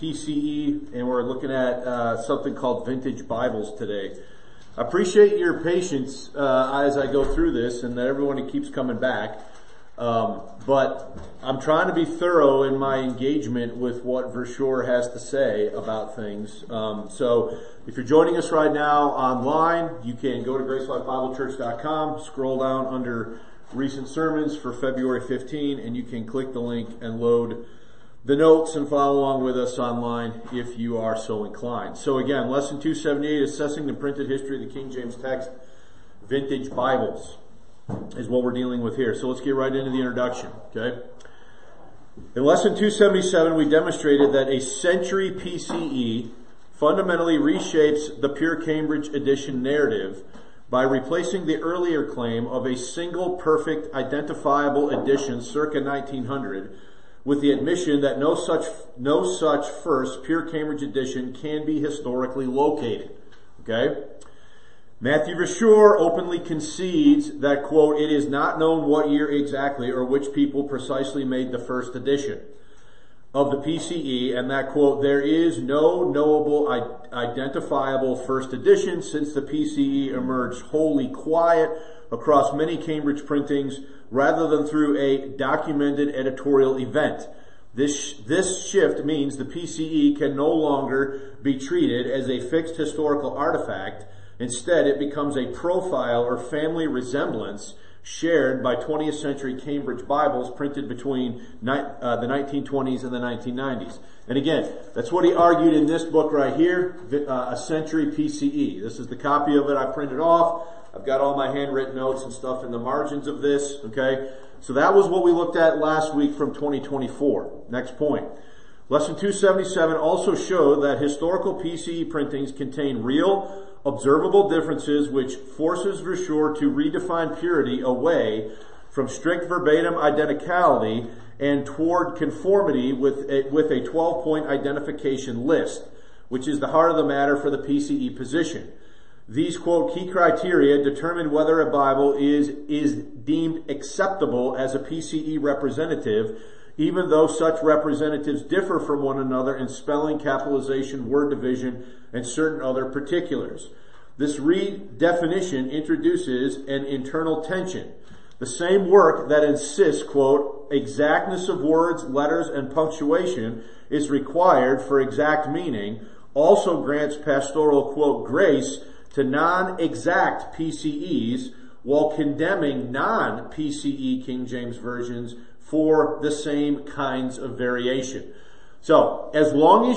PCE, and we're looking at something called Vintage Bibles today. I appreciate your patience as I go through this, and that everyone keeps coming back. But I'm trying to be thorough in my engagement with what Versure has to say about things. So if you're joining us right now online, you can go to GraceLifeBibleChurch.com, scroll down under recent sermons for February 15, and you can click the link and load the notes and follow along with us online if you are so inclined. So again, lesson 278, assessing the printed history of the King James text, Vintage Bibles, is what we're dealing with here. So let's get right into the introduction, okay? In lesson 277, we demonstrated that a century PCE fundamentally reshapes the pure Cambridge edition narrative by replacing the earlier claim of a single perfect identifiable edition circa 1900 with the admission that no such first pure Cambridge edition can be historically located. Okay? Matthew Versure openly concedes that, quote, it is not known what year exactly or which people precisely made the first edition of the PCE, and that, quote, there is no knowable, identifiable first edition since the PCE emerged wholly quiet across many Cambridge printings rather than through a documented editorial event. This shift means the PCE can no longer be treated as a fixed historical artifact. Instead, it becomes a profile or family resemblance shared by 20th century Cambridge Bibles printed between the 1920s and the 1990s. And again, that's what he argued in this book right here, A Century PCE. This is the copy of it I printed off. I've got all my handwritten notes and stuff in the margins of this, okay? So that was what we looked at last week from 2024. Next point. Lesson 277 also showed that historical PCE printings contain real, observable differences which forces Versure to redefine purity away from strict verbatim identicality and toward conformity with a 12-point identification list, which is the heart of the matter for the PCE position. These, quote, key criteria determine whether a Bible is deemed acceptable as a PCE representative, even though such representatives differ from one another in spelling, capitalization, word division, and certain other particulars. This redefinition introduces an internal tension. The same work that insists, quote, exactness of words, letters, and punctuation is required for exact meaning, also grants pastoral, quote, grace to non-exact PCEs while condemning non-PCE King James versions for the same kinds of variation. So, as long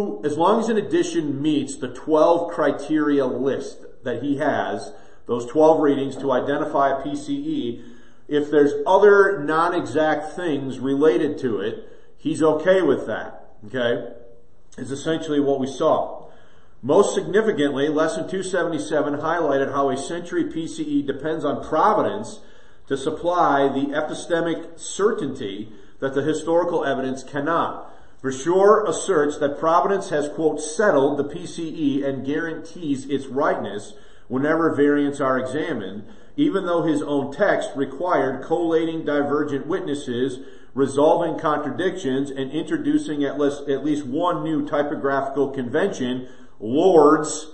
as an edition meets the 12 criteria list that he has, those 12 readings to identify a PCE, if there's other non-exact things related to it, he's okay with that. Okay? Is essentially what we saw. Most significantly, lesson 277 highlighted how a century PCE depends on providence to supply the epistemic certainty that the historical evidence cannot. Versure asserts that providence has, quote, settled the PCE and guarantees its rightness whenever variants are examined, even though his own text required collating divergent witnesses, resolving contradictions, and introducing at least one new typographical convention, Lord's,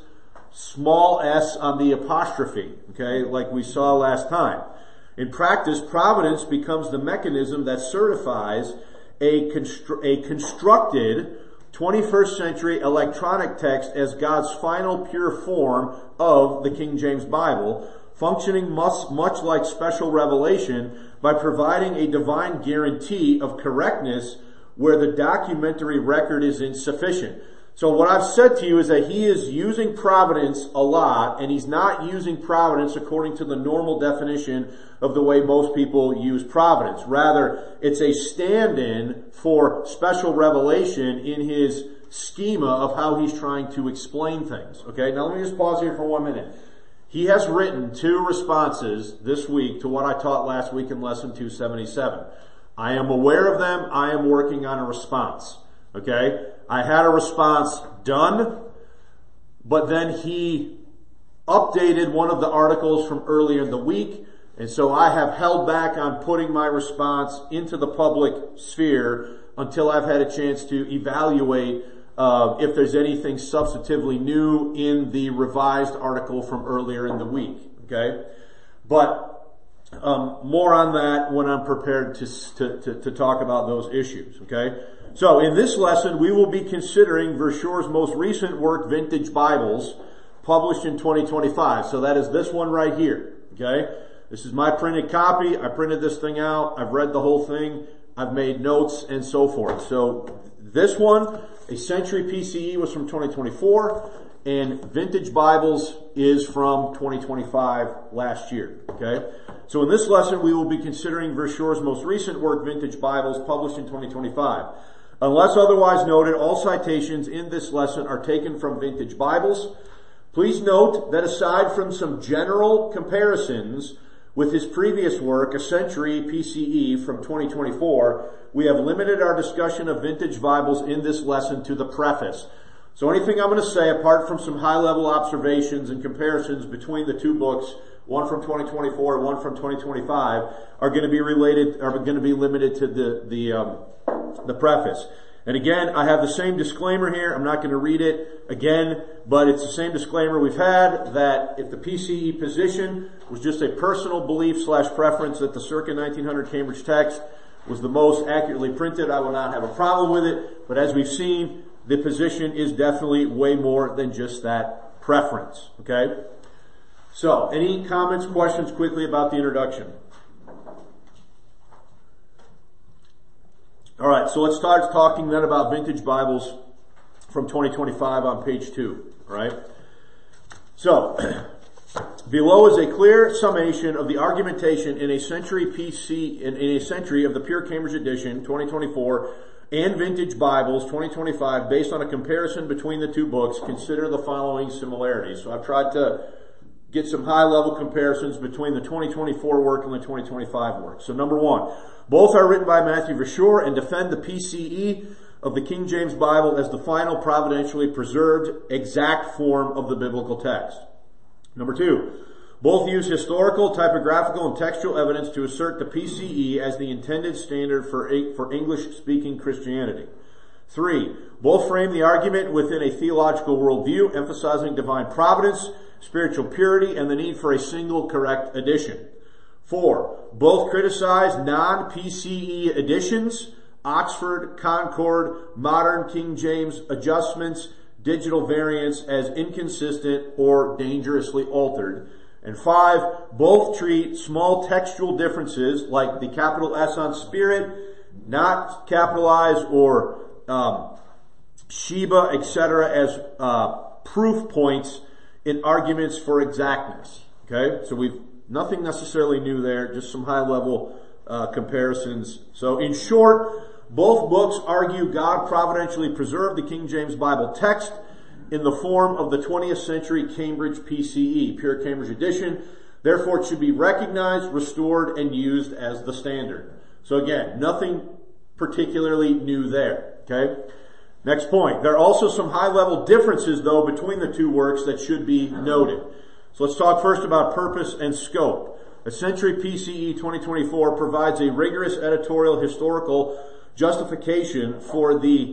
small s on the apostrophe, okay, like we saw last time. In practice, providence becomes the mechanism that certifies a constructed 21st century electronic text as God's final pure form of the King James Bible, functioning much like special revelation by providing a divine guarantee of correctness where the documentary record is insufficient. So what I've said to you is that he is using providence a lot, and he's not using providence according to the normal definition of the way most people use providence. Rather, it's a stand-in for special revelation in his schema of how he's trying to explain things. Okay, now let me just pause here for 1 minute. He has written 2 responses this week to what I taught last week in lesson 277. I am aware of them. I am working on a response. Okay? I had a response done, but then he updated one of the articles from earlier in the week, and so I have held back on putting my response into the public sphere until I've had a chance to evaluate if there's anything substantively new in the revised article from earlier in the week. Okay? But more on that when I'm prepared to talk about those issues. Okay? So in this lesson, we will be considering Verschure's most recent work, Vintage Bibles, published in 2025. So that is this one right here. Okay? This is my printed copy. I printed this thing out. I've read the whole thing. I've made notes and so forth. So this one, A Century PCE, was from 2024, and Vintage Bibles is from 2025, last year. Okay? So in this lesson, we will be considering Verschure's most recent work, Vintage Bibles, published in 2025. Unless otherwise noted, all citations in this lesson are taken from Vintage Bibles. Please note that aside from some general comparisons with his previous work, A Century PCE from 2024, we have limited our discussion of Vintage Bibles in this lesson to the preface. So anything I'm going to say, apart from some high-level observations and comparisons between the two books, one from 2024 and one from 2025, are going to be limited to the preface. And again, I have the same disclaimer here. I'm not going to read it again, but it's the same disclaimer we've had, that if the PCE position was just a personal belief/preference that the circa 1900 Cambridge text was the most accurately printed, I will not have a problem with it. But as we've seen, the position is definitely way more than just that preference. Okay? So, any comments, questions quickly about the introduction? Alright, so let's start talking then about Vintage Bibles from 2025 on page 2. Alright? So, below is a clear summation of the argumentation in A Century in A Century of the Pure Cambridge Edition 2024 and Vintage Bibles 2025 based on a comparison between the two books. Consider the following similarities. So I've tried to get some high-level comparisons between the 2024 work and the 2025 work. So number one, both are written by Matthew Verschure and defend the PCE of the King James Bible as the final providentially preserved exact form of the biblical text. Number two, both use historical, typographical, and textual evidence to assert the PCE as the intended standard for English-speaking Christianity. 3, both frame the argument within a theological worldview, emphasizing divine providence, spiritual purity, and the need for a single correct edition. 4, both criticize non-PCE editions, Oxford, Concord, modern King James adjustments, digital variants as inconsistent or dangerously altered. And 5, both treat small textual differences like the capital S on Spirit, not capitalized, or Sheba, etc., as proof points in arguments for exactness. Okay, so we've nothing necessarily new there, just some high-level comparisons. So in short, both books argue God providentially preserved the King James Bible text in the form of the 20th century Cambridge PCE, Pure Cambridge Edition. Therefore, it should be recognized, restored, and used as the standard. So again, nothing particularly new there. Okay? Next point. There are also some high-level differences, though, between the two works that should be noted. So let's talk first about purpose and scope. A Century PCE 2024 provides a rigorous editorial historical justification for the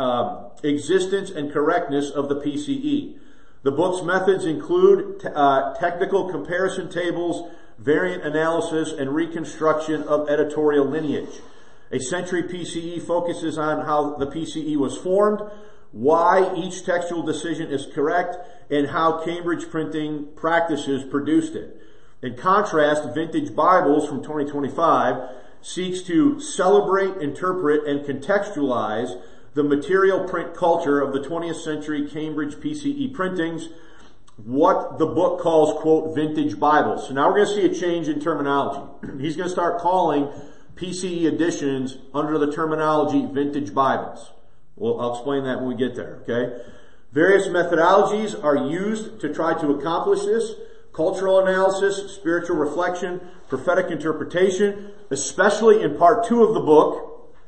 existence and correctness of the PCE. The book's methods include technical comparison tables, variant analysis, and reconstruction of editorial lineage. A Century PCE focuses on how the PCE was formed, why each textual decision is correct, and how Cambridge printing practices produced it. In contrast, Vintage Bibles from 2025 seeks to celebrate, interpret, and contextualize the material print culture of the 20th century Cambridge PCE printings, what the book calls, quote, Vintage Bibles. So now we're going to see a change in terminology. He's going to start calling PCE editions under the terminology Vintage Bibles. Well, I'll explain that when we get there, okay? Various methodologies are used to try to accomplish this. Cultural analysis, spiritual reflection, prophetic interpretation, especially in part 2 of the book,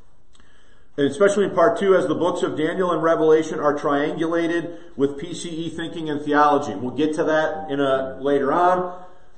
and especially in part 2 as the books of Daniel and Revelation are triangulated with PCE thinking and theology. We'll get to that later on.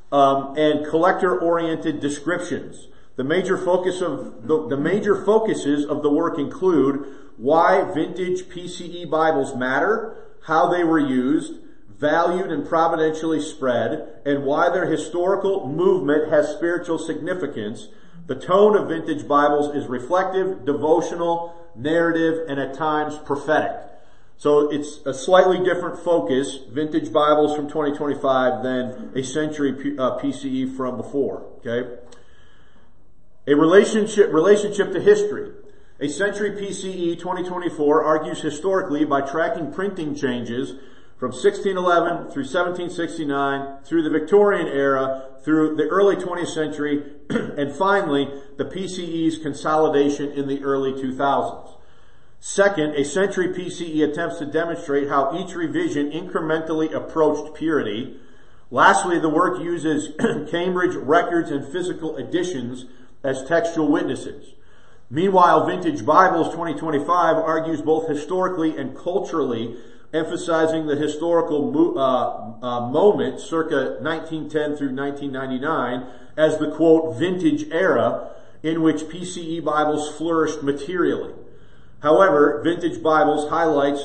And collector-oriented descriptions. The major focuses of the work include why vintage PCE Bibles matter, how they were used, valued and providentially spread, and why their historical movement has spiritual significance. The tone of vintage Bibles is reflective, devotional, narrative, and at times prophetic. So it's a slightly different focus, vintage Bibles from 2025 than a century PCE from before, okay? A relationship to history. A century PCE 2024 argues historically by tracking printing changes from 1611 through 1769, through the Victorian era, through the early 20th century, and finally, the PCE's consolidation in the early 2000s. Second, a century PCE attempts to demonstrate how each revision incrementally approached purity. Lastly, the work uses Cambridge records and physical editions as textual witnesses. Meanwhile, Vintage Bibles 2025 argues both historically and culturally, emphasizing the historical moment circa 1910 through 1999 as the, quote, vintage era in which PCE Bibles flourished materially. However, Vintage Bibles highlights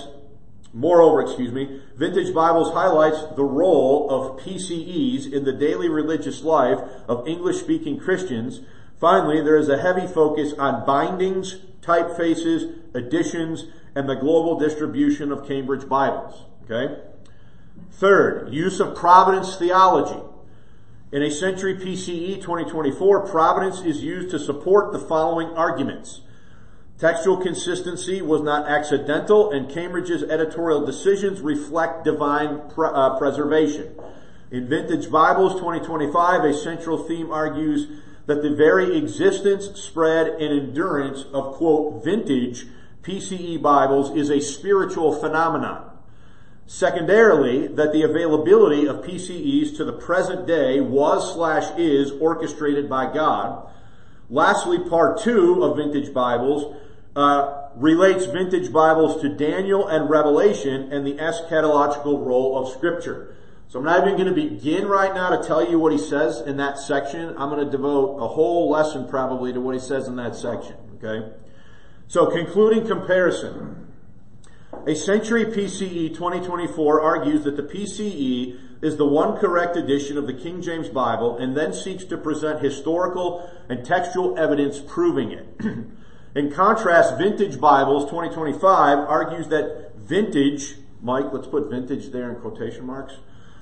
the role of PCEs in the daily religious life of English-speaking Christians. Finally, there is a heavy focus on bindings, typefaces, editions, and the global distribution of Cambridge Bibles. Okay? Third, use of providence theology. In a century PCE 2024, providence is used to support the following arguments. Textual consistency was not accidental, and Cambridge's editorial decisions reflect divine preservation. In Vintage Bibles 2025, a central theme argues that the very existence, spread, and endurance of, quote, vintage PCE Bibles is a spiritual phenomenon. Secondarily, that the availability of PCEs to the present day was/is orchestrated by God. Lastly, part 2 of Vintage Bibles relates Vintage Bibles to Daniel and Revelation and the eschatological role of Scripture. So I'm not even going to begin right now to tell you what he says in that section. I'm going to devote a whole lesson probably to what he says in that section, okay? So concluding comparison. A century PCE 2024 argues that the PCE is the one correct edition of the King James Bible and then seeks to present historical and textual evidence proving it. In contrast, Vintage Bibles 2025 argues that vintage, Mike, let's put vintage there in quotation marks.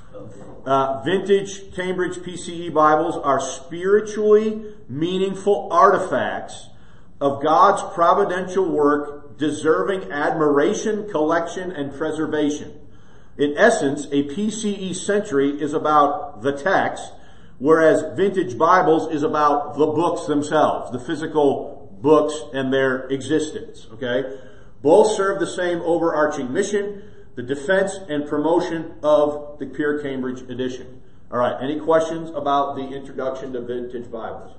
Vintage Cambridge PCE Bibles are spiritually meaningful artifacts of God's providential work deserving admiration, collection, and preservation. In essence, a PCE century is about the text, whereas Vintage Bibles is about the books themselves, the physical books and their existence, okay? Both serve the same overarching mission, the defense and promotion of the Pure Cambridge edition. All right, any questions about the introduction to Vintage Bibles?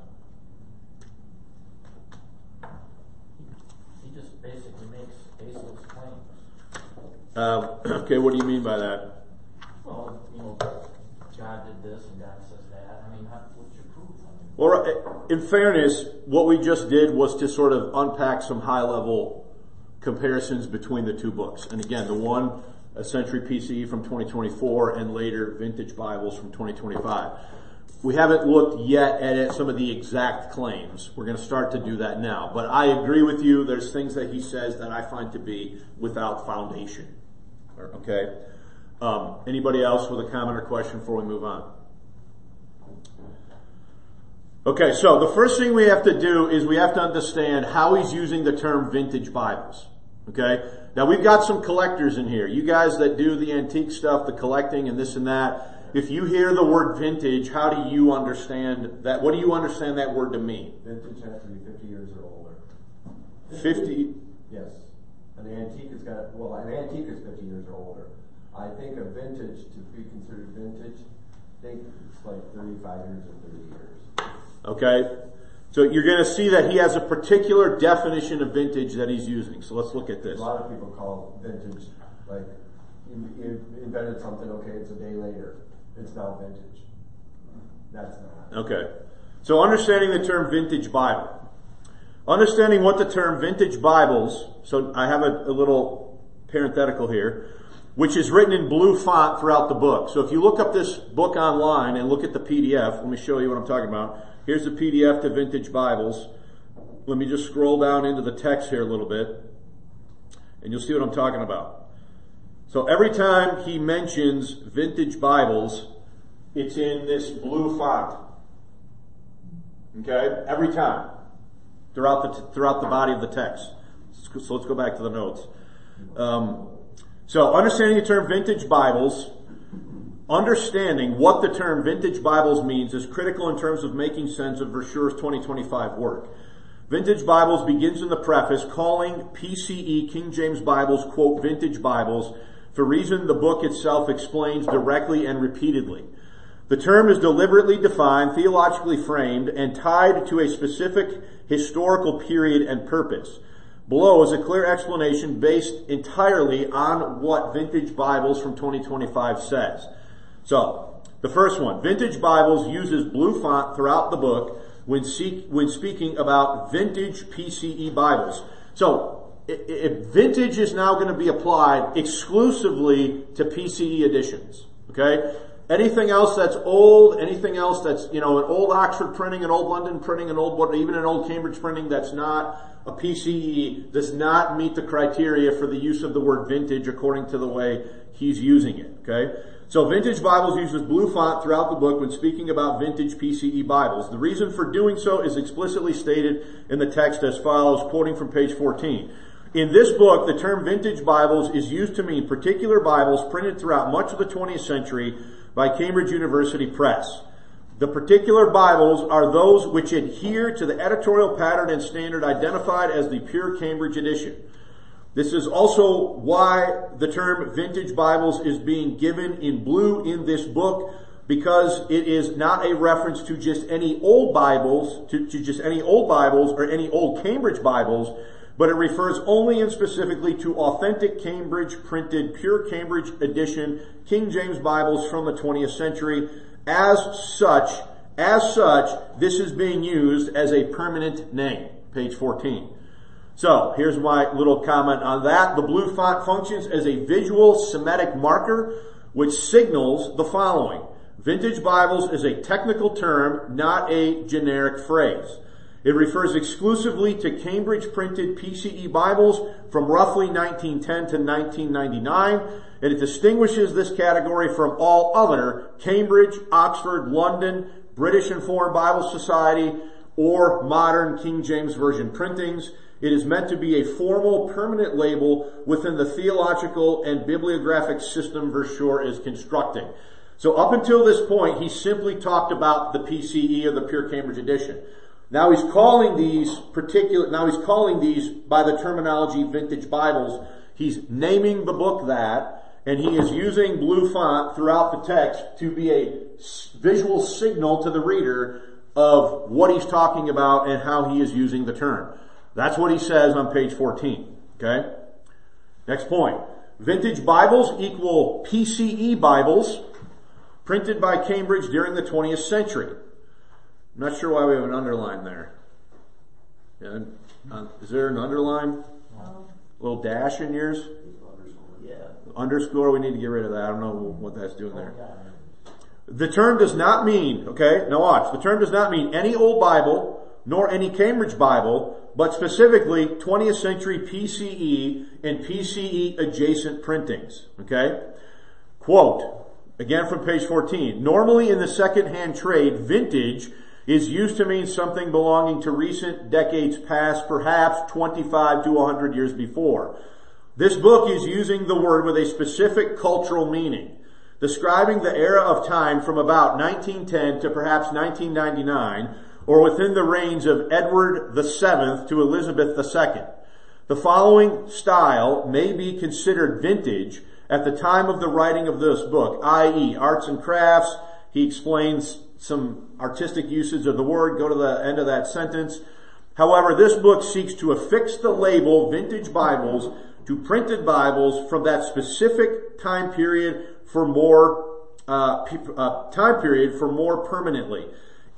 He just basically makes baseless claims. Okay, what do you mean by that? Well, God did this and God says that. I mean, what's your proof? Well, in fairness, what we just did was to sort of unpack some high-level comparisons between the two books. And again, the one, a century PCE from 2024, and later Vintage Bibles from 2025. We haven't looked yet at some of the exact claims. We're going to start to do that now. But I agree with you. There's things that he says that I find to be without foundation. Okay? Anybody else with a comment or question before we move on? Okay, so the first thing we have to do is we have to understand how he's using the term Vintage Bibles. Okay? Now we've got some collectors in here. You guys that do the antique stuff, the collecting and this and that, if you hear the word vintage, how do you understand that? What do you understand that word to mean? Vintage has to be 50 years or older. 50? Yes. An antique is 50 years or older. I think a vintage, to be considered vintage, I think it's like 35 years or 30 years. Okay? So you're going to see that he has a particular definition of vintage that he's using. So let's look at this. A lot of people call vintage, like, you invented something, okay, it's a day later. It's now vintage. That's not. Okay. So understanding the term Vintage Bible. Understanding what the term vintage Bibles, so I have a little parenthetical here, which is written in blue font throughout the book. So if you look up this book online and look at the PDF, let me show you what I'm talking about. Here's the PDF to Vintage Bibles. Let me just scroll down into the text here a little bit, and you'll see what I'm talking about. So every time he mentions Vintage Bibles, it's in this blue font. Okay? Every time. Throughout the body of the text. So let's go back to the notes. So understanding the term vintage Bibles, understanding what the term vintage Bibles means is critical in terms of making sense of Versure's 2025 work. Vintage Bibles begins in the preface calling PCE King James Bibles, quote, vintage Bibles, for reason the book itself explains directly and repeatedly. The term is deliberately defined, theologically framed, and tied to a specific historical period and purpose. Below is a clear explanation based entirely on what Vintage Bibles from 2025 says. So, the first one, Vintage Bibles uses blue font throughout the book when speaking about vintage PCE Bibles. So, if vintage is now going to be applied exclusively to PCE editions, okay? Anything else that's old, anything else that's, an old Oxford printing, an old London printing, even an old Cambridge printing that's not a PCE does not meet the criteria for the use of the word vintage according to the way he's using it, okay? So Vintage Bibles uses blue font throughout the book when speaking about vintage PCE Bibles. The reason for doing so is explicitly stated in the text as follows, quoting from page 14. In this book, the term vintage Bibles is used to mean particular Bibles printed throughout much of the 20th century by Cambridge University Press. The particular Bibles are those which adhere to the editorial pattern and standard identified as the pure Cambridge edition. This is also why the term vintage Bibles is being given in blue in this book, because it is not a reference to just any old Bibles, to just any old Bibles or any old Cambridge Bibles, but it refers only and specifically to authentic Cambridge printed, pure Cambridge edition King James Bibles from the 20th century. As such, this is being used as a permanent name. Page 14. So, here's my little comment on that. The blue font functions as a visual Semitic marker which signals the following. Vintage Bibles is a technical term, not a generic phrase. It refers exclusively to Cambridge printed PCE Bibles from roughly 1910 to 1999, and it distinguishes this category from all other Cambridge, Oxford, London, British and Foreign Bible Society, or modern King James Version printings. It is meant to be a formal, permanent label within the theological and bibliographic system Versure is constructing. So up until this point, he simply talked about the PCE or the Pure Cambridge edition. Now he's calling these by the terminology vintage Bibles. He's naming the book that, and he is using blue font throughout the text to be a visual signal to the reader of what he's talking about and how he is using the term. That's what he says on page 14. Okay? Next point. Vintage Bibles equal PCE Bibles printed by Cambridge during the 20th century. I'm not sure why we have an underline there. Yeah, is there an underline? A little dash in yours? Yeah. Underscore, we need to get rid of that. I don't know what that's doing there. The term does not mean, okay, now watch, the term does not mean any old Bible, nor any Cambridge Bible, but specifically 20th century PCE and PCE adjacent printings, okay? Quote, again from page 14, normally in the second-hand trade, vintage is used to mean something belonging to recent decades past, perhaps 25 to 100 years before. This book is using the word with a specific cultural meaning, describing the era of time from about 1910 to perhaps 1999, or within the reigns of Edward VII to Elizabeth II. The following style may be considered vintage at the time of the writing of this book, i.e. arts and crafts. He explains some artistic usage of the word. Go to the end of that sentence. However, this book seeks to affix the label vintage Bibles to printed Bibles from that specific time period for more permanently.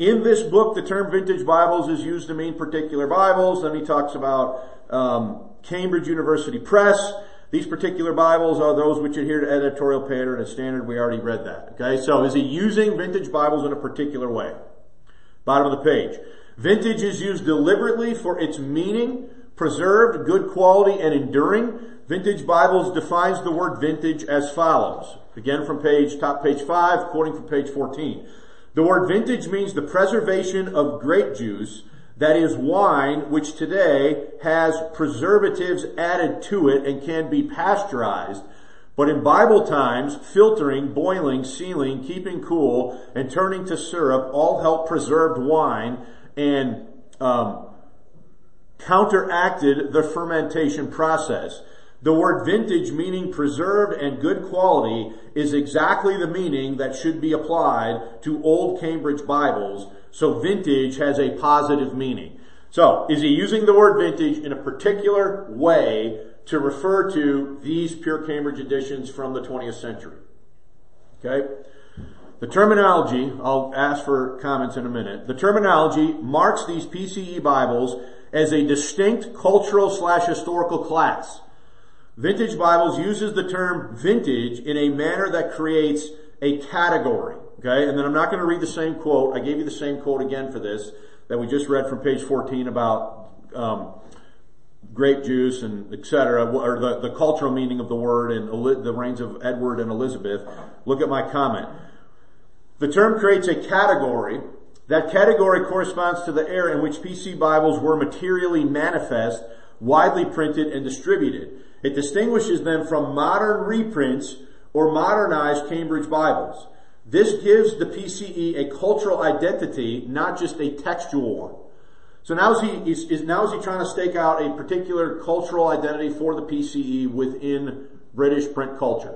In this book, the term vintage Bibles is used to mean particular Bibles. Then he talks about Cambridge University Press. These particular Bibles are those which adhere to editorial pattern and standard. We already read that. Okay, so is he using vintage Bibles in a particular way? Bottom of the page. Vintage is used deliberately for its meaning, preserved, good quality, and enduring. Vintage Bibles defines the word vintage as follows. Again from top page 5, quoting from page 14. The word vintage means the preservation of grape juice, that is wine, which today has preservatives added to it and can be pasteurized. But in Bible times, filtering, boiling, sealing, keeping cool, and turning to syrup all help preserved wine and counteracted the fermentation process. The word vintage, meaning preserved and good quality, is exactly the meaning that should be applied to Old Cambridge Bibles. So vintage has a positive meaning. So, is he using the word vintage in a particular way to refer to these pure Cambridge editions from the 20th century? Okay? The terminology, I'll ask for comments in a minute. The terminology marks these PCE Bibles as a distinct cultural/historical class. Vintage Bibles uses the term vintage in a manner that creates a category. Okay, and then I'm not going to read the same quote. I gave you the same quote again for this that we just read from page 14 about grape juice and etc., or the cultural meaning of the word and the reigns of Edward and Elizabeth. Look at my comment. The term creates a category. That category corresponds to the era in which PC Bibles were materially manifest, widely printed, and distributed. It distinguishes them from modern reprints or modernized Cambridge Bibles. This gives the PCE a cultural identity, not just a textual one. So now is he trying to stake out a particular cultural identity for the PCE within British print culture?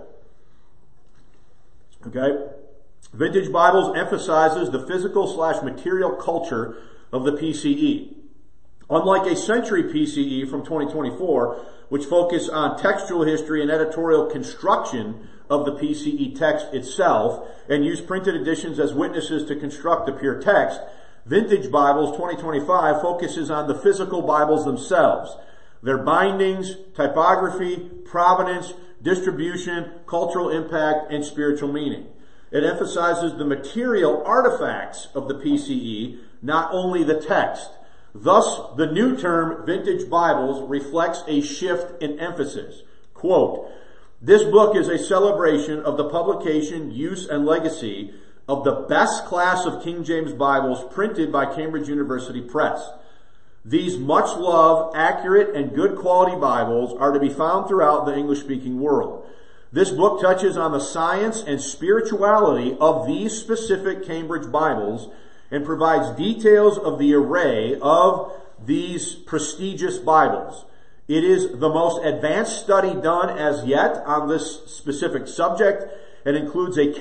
Okay? Vintage Bibles emphasizes the physical/material culture of the PCE. Unlike a century PCE from 2024, which focus on textual history and editorial construction of the PCE text itself and use printed editions as witnesses to construct the pure text, Vintage Bibles 2025 focuses on the physical Bibles themselves, their bindings, typography, provenance, distribution, cultural impact, and spiritual meaning. It emphasizes the material artifacts of the PCE, not only the text. Thus, the new term Vintage Bibles reflects a shift in emphasis. Quote, "This book is a celebration of the publication, use, and legacy of the best class of King James Bibles printed by Cambridge University Press. These much loved, accurate, and good quality Bibles are to be found throughout the English-speaking world. This book touches on the science and spirituality of these specific Cambridge Bibles and provides details of the array of these prestigious Bibles. It is the most advanced study done as yet on this specific subject and includes a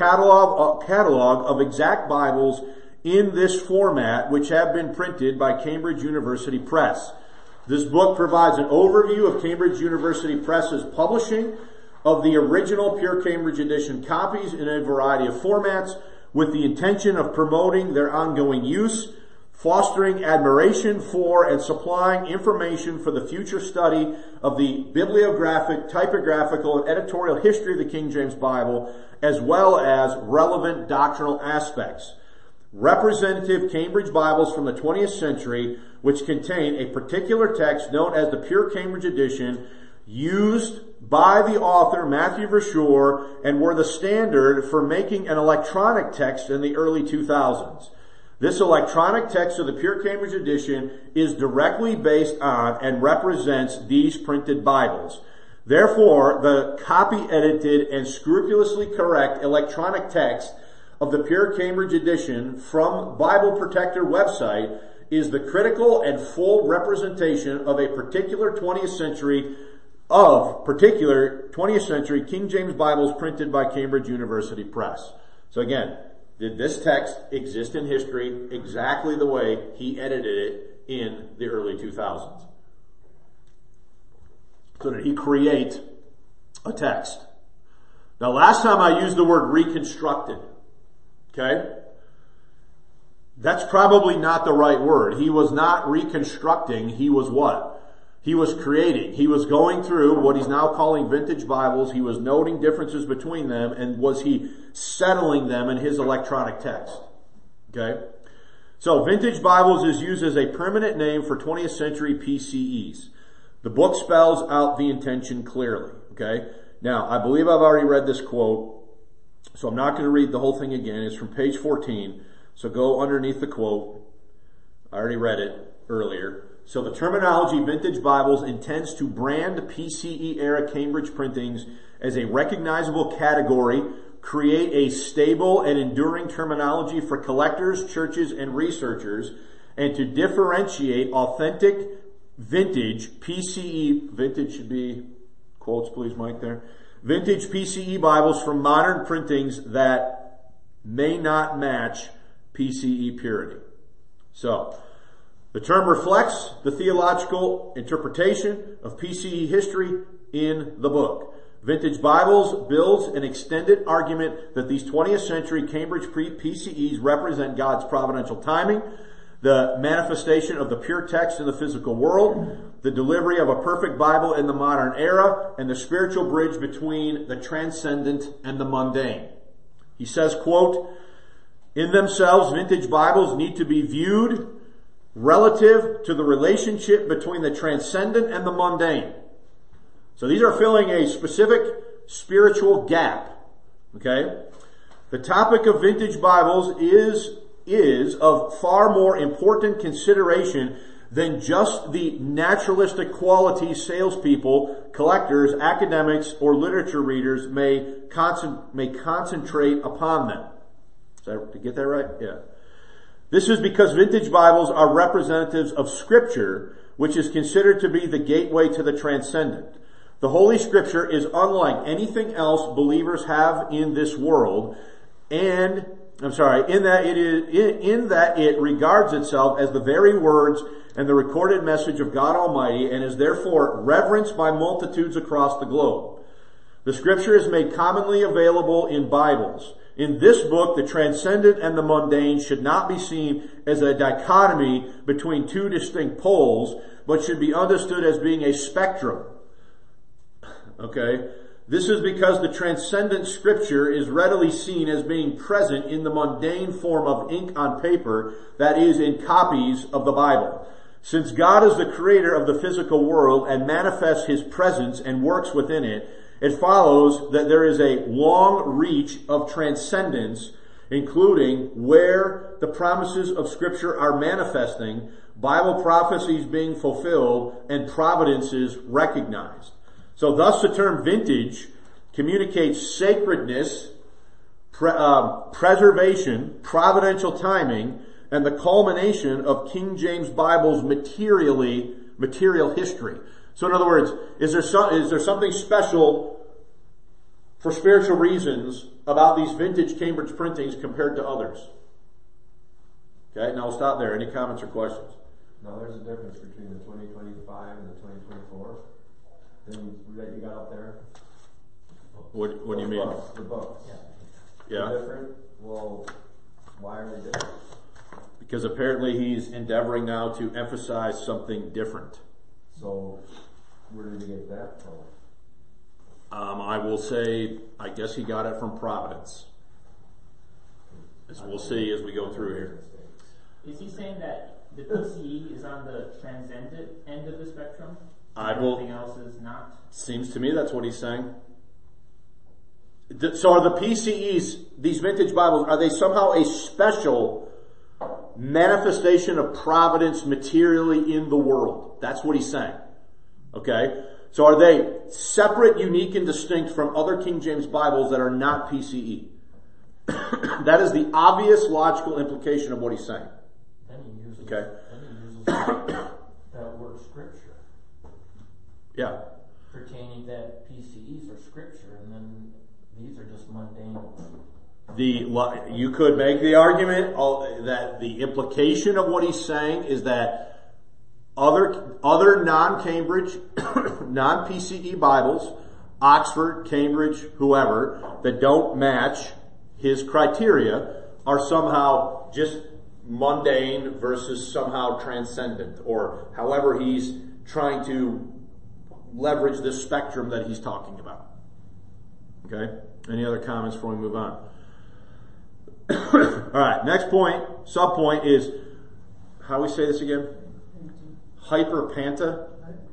catalog of exact Bibles in this format which have been printed by Cambridge University Press. This book provides an overview of Cambridge University Press's publishing of the original Pure Cambridge edition copies in a variety of formats with the intention of promoting their ongoing use, fostering admiration for, and supplying information for the future study of the bibliographic, typographical, and editorial history of the King James Bible, as well as relevant doctrinal aspects. Representative Cambridge Bibles from the 20th century, which contain a particular text known as the Pure Cambridge edition, used by the author Matthew Verschoor and were the standard for making an electronic text in the early 2000s. This electronic text of the Pure Cambridge edition is directly based on and represents these printed Bibles. Therefore, the copy-edited and scrupulously correct electronic text of the Pure Cambridge edition from Bible Protector website is the critical and full representation of a particular 20th century King James Bibles printed by Cambridge University Press. So again, did this text exist in history exactly the way he edited it in the early 2000s? So did he create a text? Now last time I used the word reconstructed. Okay? That's probably not the right word. He was not reconstructing. He was what? He was creating. He was going through what he's now calling vintage Bibles. He was noting differences between them, and was he settling them in his electronic text? Okay? So vintage Bibles is used as a permanent name for 20th century PCEs. The book spells out the intention clearly. Okay? Now, I believe I've already read this quote, so I'm not going to read the whole thing again. It's from page 14. So go underneath the quote. I already read it earlier. So the terminology Vintage Bibles intends to brand PCE era Cambridge printings as a recognizable category, create a stable and enduring terminology for collectors, churches, and researchers, and to differentiate authentic vintage PCE, vintage should be, quotes please Mike there, vintage PCE Bibles from modern printings that may not match PCE purity. So, the term reflects the theological interpretation of PCE history in the book. Vintage Bibles builds an extended argument that these 20th century Cambridge PCEs represent God's providential timing, the manifestation of the pure text in the physical world, the delivery of a perfect Bible in the modern era, and the spiritual bridge between the transcendent and the mundane. He says, quote, in themselves, vintage Bibles need to be viewed relative to the relationship between the transcendent and the mundane. So these are filling a specific spiritual gap. Okay? The topic of vintage Bibles is of far more important consideration than just the naturalistic qualities salespeople, collectors, academics, or literature readers may concentrate upon them. Did I get that right? Yeah. This is because vintage Bibles are representatives of Scripture, which is considered to be the gateway to the transcendent. The Holy Scripture is unlike anything else believers have in this world, in that it regards itself as the very words and the recorded message of God Almighty, and is therefore reverenced by multitudes across the globe. The Scripture is made commonly available in Bibles. In this book, the transcendent and the mundane should not be seen as a dichotomy between two distinct poles, but should be understood as being a spectrum. Okay? This is because the transcendent Scripture is readily seen as being present in the mundane form of ink on paper, that is, in copies of the Bible. Since God is the creator of the physical world and manifests His presence and works within it, it follows that there is a long reach of transcendence, including where the promises of Scripture are manifesting, Bible prophecies being fulfilled, and providences recognized. So thus the term vintage communicates sacredness, preservation, providential timing, and the culmination of King James Bible's material history. So in other words, is there something special for spiritual reasons about these vintage Cambridge printings compared to others? Okay, now we'll stop there. Any comments or questions? No, there's a difference between the 2025 and the 2024. Then that you got up there. What do you mean? The books. Yeah. They're different. Well, why are they different? Because apparently he's endeavoring now to emphasize something different. So, where did he get that from? I will say, I guess he got it from Providence. As we'll see as we go through here. Is he saying that the PCE is on the transcendent end of the spectrum? Everything else is not? Seems to me that's what he's saying. So are the PCEs, these vintage Bibles, are they somehow a special manifestation of providence materially in the world? That's what he's saying. Okay? So are they separate, unique, and distinct from other King James Bibles that are not PCE? That is the obvious logical implication of what he's saying. Then he uses, Okay. that word Scripture. Yeah. Pertaining that PCEs are Scripture, and then these are just mundane. You could make the argument that the implication of what he's saying is that other non-Cambridge, non-PCE Bibles, Oxford, Cambridge, whoever, that don't match his criteria are somehow just mundane versus somehow transcendent, or however he's trying to leverage this spectrum that he's talking about. Okay? Any other comments before we move on? Alright, next point, sub-point is, how do we say this again? Hyperpanta?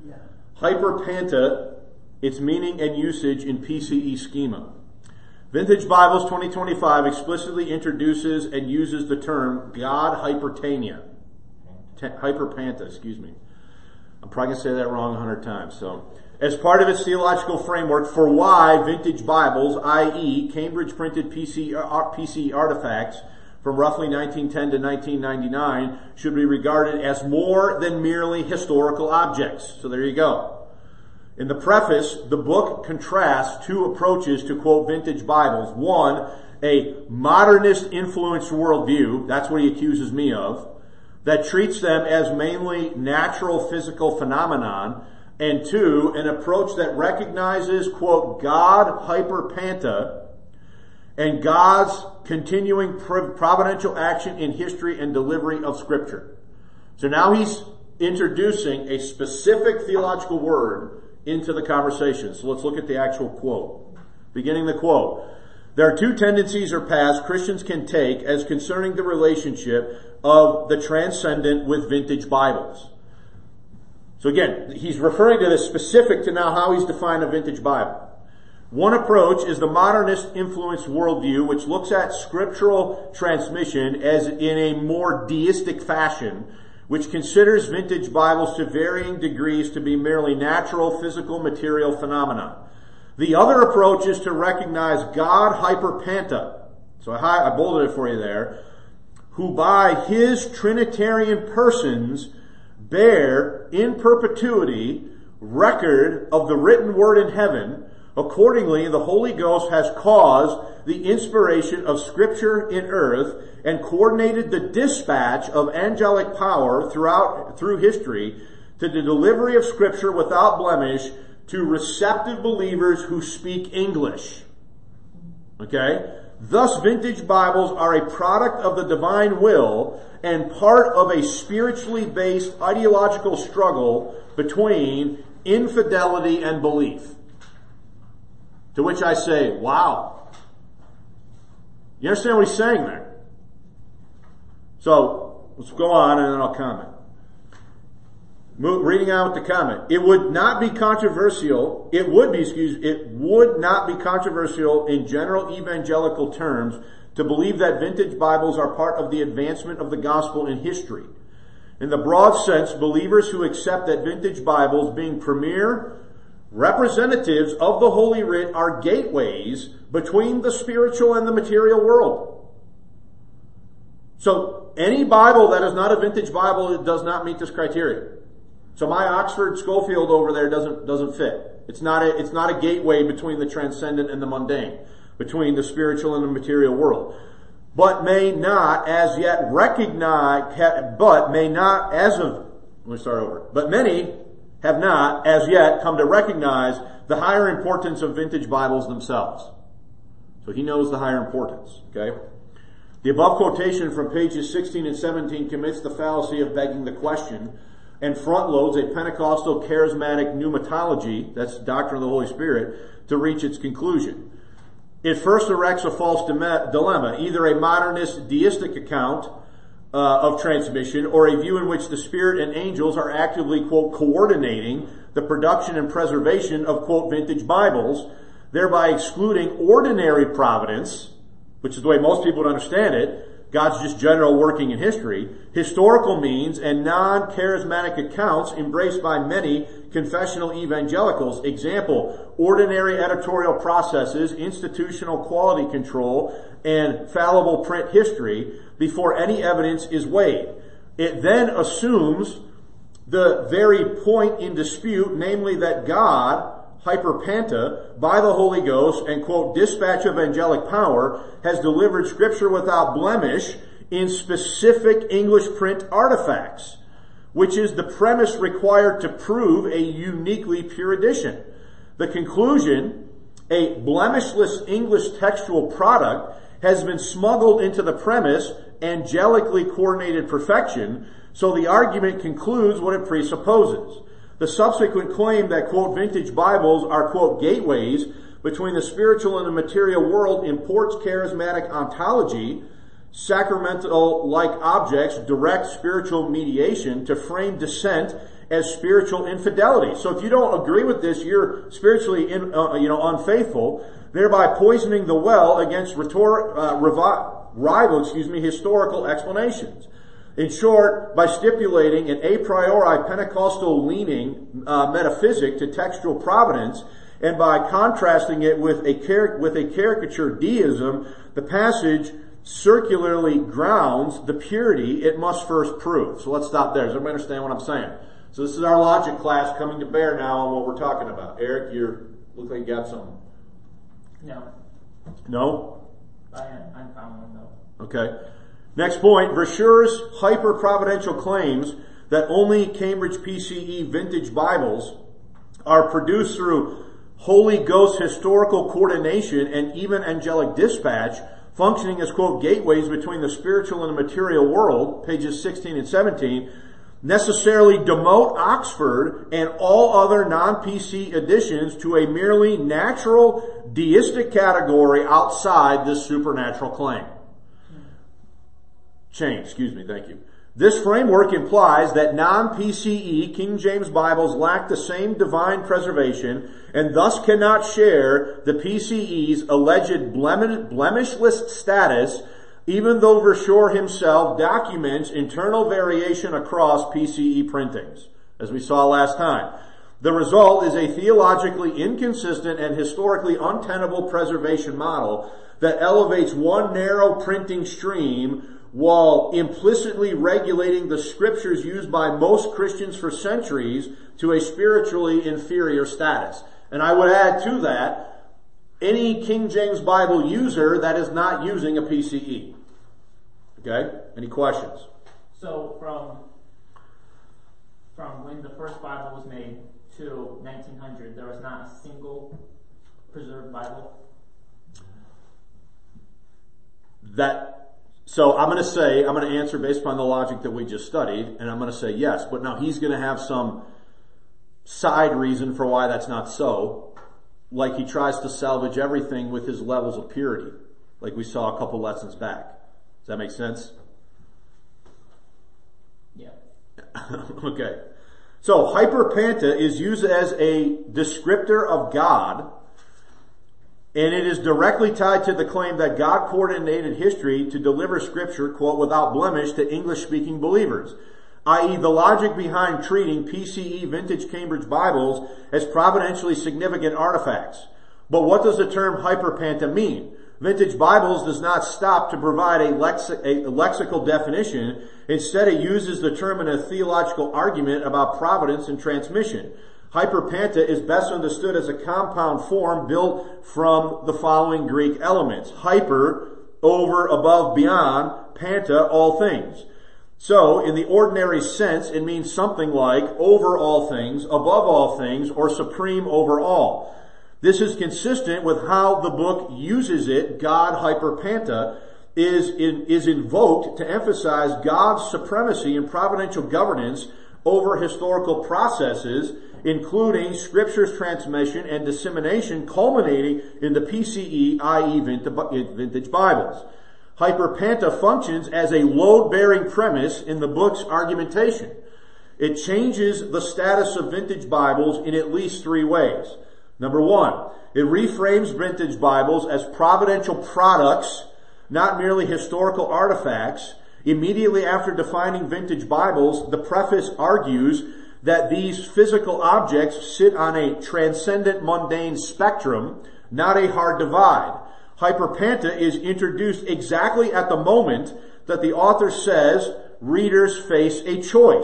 Hyperpanta, its meaning and usage in PCE schema. Vintage Bibles 2025 explicitly introduces and uses the term God hyperpanta. Hyperpanta, excuse me. I'm probably going to say that wrong 100 times. So, as part of its theological framework for why vintage Bibles, i.e. Cambridge printed PCE artifacts from roughly 1910 to 1999, should be regarded as more than merely historical objects. So there you go. In the preface, the book contrasts two approaches to quote vintage Bibles. One, a modernist influenced worldview, that's what he accuses me of, that treats them as mainly natural physical phenomenon, and two, an approach that recognizes, quote, God hyperpanta, and God's continuing providential action in history and delivery of Scripture. So now he's introducing a specific theological word into the conversation. So let's look at the actual quote. Beginning the quote. There are two tendencies or paths Christians can take as concerning the relationship of the transcendent with vintage Bibles. So again, he's referring to this specific to now how he's defined a vintage Bible. One approach is the modernist influenced worldview, which looks at scriptural transmission as in a more deistic fashion, which considers vintage Bibles to varying degrees to be merely natural, physical, material phenomena. The other approach is to recognize God hyperpanta, so I bolded it for you there, who by his Trinitarian persons bear in perpetuity record of the written word in heaven. Accordingly, the Holy Ghost has caused the inspiration of Scripture in earth and coordinated the dispatch of angelic power through history to the delivery of Scripture without blemish to receptive believers who speak English. Okay? Thus, vintage Bibles are a product of the divine will and part of a spiritually based ideological struggle between infidelity and belief. To which I say, wow. You understand what he's saying there? So, let's go on and then I'll comment. Reading on with the comment. It would not be controversial in general evangelical terms to believe that vintage Bibles are part of the advancement of the gospel in history. In the broad sense, believers who accept that vintage Bibles, being premier representatives of the Holy Writ, are gateways between the spiritual and the material world. So, any Bible that is not a vintage Bible, it does not meet this criteria. So my Oxford Schofield over there doesn't fit. It's not a gateway between the transcendent and the mundane, between the spiritual and the material world. But many have not as yet come to recognize the higher importance of vintage Bibles themselves. So he knows the higher importance, okay? The above quotation from pages 16 and 17 commits the fallacy of begging the question and front loads a Pentecostal charismatic pneumatology, that's doctrine of the Holy Spirit, to reach its conclusion. It first erects a false dilemma, either a modernist deistic account of transmission or a view in which the Spirit and angels are actively, quote, coordinating the production and preservation of, quote, vintage Bibles, thereby excluding ordinary providence, which is the way most people would understand it, God's just general working in history, historical means, and non-charismatic accounts embraced by many confessional evangelicals. Example, ordinary editorial processes, institutional quality control, and fallible print history before any evidence is weighed. It then assumes the very point in dispute, namely that God, hyperpanta, by the Holy Ghost and, quote, dispatch of angelic power, has delivered Scripture without blemish in specific English print artifacts, which is the premise required to prove a uniquely pure edition. The conclusion, a blemishless English textual product, has been smuggled into the premise angelically coordinated perfection, so the argument concludes what it presupposes. The subsequent claim that, quote, vintage Bibles are, quote, gateways between the spiritual and the material world imports charismatic ontology, sacramental-like objects, direct spiritual mediation to frame dissent as spiritual infidelity. So if you don't agree with this, you're spiritually unfaithful, thereby poisoning the well against rival historical explanations. In short, by stipulating an a priori Pentecostal leaning metaphysic to textual providence, and by contrasting it with a caricature deism, the passage circularly grounds the purity it must first prove. So let's stop there. Does everybody understand what I'm saying? So this is our logic class coming to bear now on what we're talking about. Eric, you look like you got something. No. No? I'm following though. Okay. Next point, Verschure's hyper-providential claims that only Cambridge PCE vintage Bibles are produced through Holy Ghost historical coordination and even angelic dispatch, functioning as, quote, gateways between the spiritual and the material world, pages 16 and 17, necessarily demote Oxford and all other non-PC editions to a merely natural deistic category outside this supernatural claim. Thank you. This framework implies that non-PCE King James Bibles lack the same divine preservation and thus cannot share the PCE's alleged blemishless status, even though Verschure himself documents internal variation across PCE printings, as we saw last time. The result is a theologically inconsistent and historically untenable preservation model that elevates one narrow printing stream while implicitly regulating the scriptures used by most Christians for centuries to a spiritually inferior status. And I would add to that, any King James Bible user that is not using a PCE. Okay? Any questions? So from when the first Bible was made to 1900, there was not a single preserved Bible? So I'm going to answer based upon the logic that we just studied, and I'm going to say yes, but now he's going to have some side reason for why that's not so, like he tries to salvage everything with his levels of purity, like we saw a couple lessons back. Does that make sense? Yeah. Okay. So hyperpanta is used as a descriptor of God, and it is directly tied to the claim that God coordinated history to deliver scripture, quote, without blemish to English-speaking believers, i.e. the logic behind treating PCE vintage Cambridge Bibles as providentially significant artifacts. But what does the term hyperpanta mean? Vintage Bibles does not stop to provide a lexical definition. Instead, it uses the term in a theological argument about providence and transmission. Hyperpanta is best understood as a compound form built from the following Greek elements. Hyper, over, above, beyond, panta, all things. So, in the ordinary sense, it means something like over all things, above all things, or supreme over all. This is consistent with how the book uses it. God hyperpanta is invoked to emphasize God's supremacy and providential governance over historical processes, including Scripture's transmission and dissemination, culminating in the PCE, i.e. vintage Bibles. Hyperpanta functions as a load-bearing premise in the book's argumentation. It changes the status of vintage Bibles in at least three ways. Number one, it reframes vintage Bibles as providential products, not merely historical artifacts. Immediately after defining vintage Bibles, the preface argues that these physical objects sit on a transcendent mundane spectrum, not a hard divide. Hyperpanta is introduced exactly at the moment that the author says readers face a choice,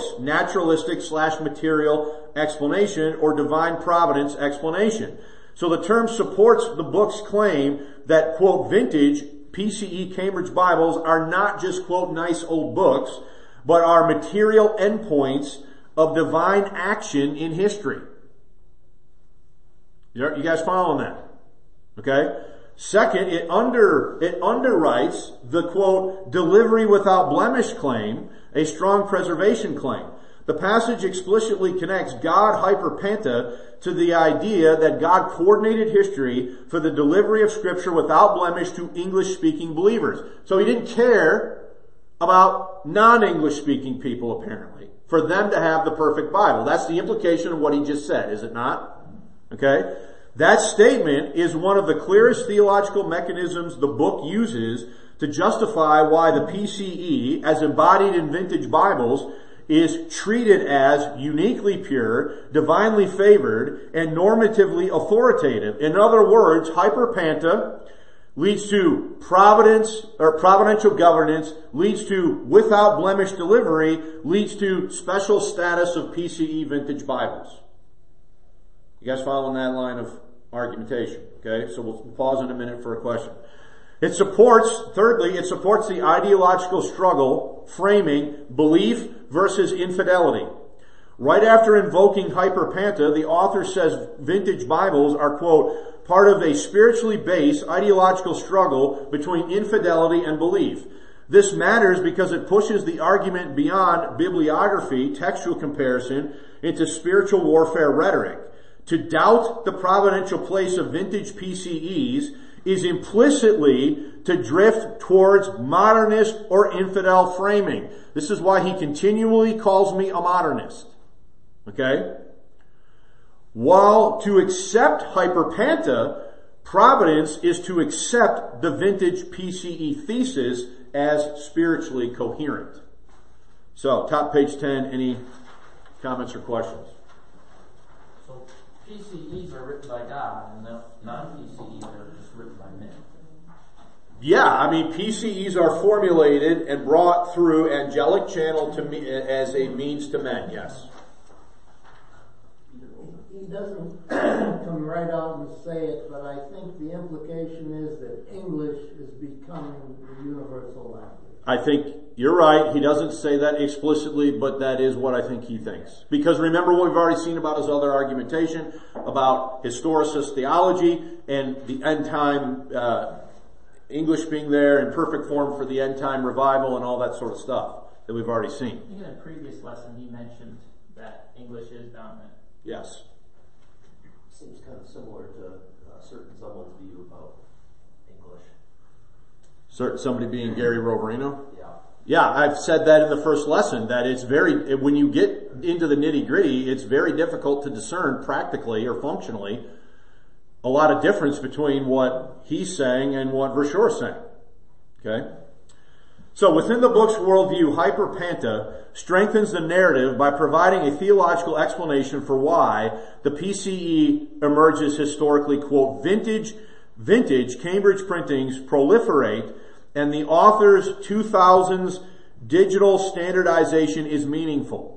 naturalistic/material explanation or divine providence explanation. So the term supports the book's claim that, quote, vintage PCE Cambridge Bibles are not just, quote, nice old books, but are material endpoints of divine action in history. You guys following that? Okay? Second, it underwrites the, quote, delivery without blemish claim, a strong preservation claim. The passage explicitly connects God hyperpanta to the idea that God coordinated history for the delivery of Scripture without blemish to English-speaking believers. So he didn't care about non-English speaking people, apparently, for them to have the perfect Bible. That's the implication of what he just said, is it not? Okay? That statement is one of the clearest theological mechanisms the book uses to justify why the PCE, as embodied in vintage Bibles, is treated as uniquely pure, divinely favored, and normatively authoritative. In other words, hyperpanta leads to providence or providential governance, leads to without blemish delivery, leads to special status of PCE vintage Bibles. You guys following that line of argumentation? Okay, so we'll pause in a minute for a question. Thirdly, it supports the ideological struggle framing belief versus infidelity. Right after invoking hyperpanta, the author says vintage Bibles are, quote, part of a spiritually based ideological struggle between infidelity and belief. This matters because it pushes the argument beyond bibliography, textual comparison, into spiritual warfare rhetoric. To doubt the providential place of vintage PCEs is implicitly to drift towards modernist or infidel framing. This is why he continually calls me a modernist. Okay? While to accept hyperpanta, providence is to accept the vintage PCE thesis as spiritually coherent. So, top page 10, any comments or questions? So, PCEs are written by God, and the non-PCEs are just written by men. Yeah, I mean, PCEs are formulated and brought through angelic channel to me as a means to men, yes. He doesn't come right out and say it, but I think the implication is that English is becoming the universal language. I think you're right. He doesn't say that explicitly, but that is what I think he thinks. Because remember what we've already seen about his other argumentation about historicist theology and the end time English being there in perfect form for the end time revival and all that sort of stuff that we've already seen. I think in a previous lesson he mentioned that English is dominant. Yes. Seems kind of similar to certain someone's view about English. Somebody being Gary Roverino? Yeah. Yeah, I've said that in the first lesson, that it's when you get into the nitty gritty, it's very difficult to discern practically or functionally a lot of difference between what he's saying and what Verschoor's saying. Okay? So within the book's worldview, hyperpanta strengthens the narrative by providing a theological explanation for why the PCE emerges historically, quote, vintage Cambridge printings proliferate and the author's 2000s digital standardization is meaningful.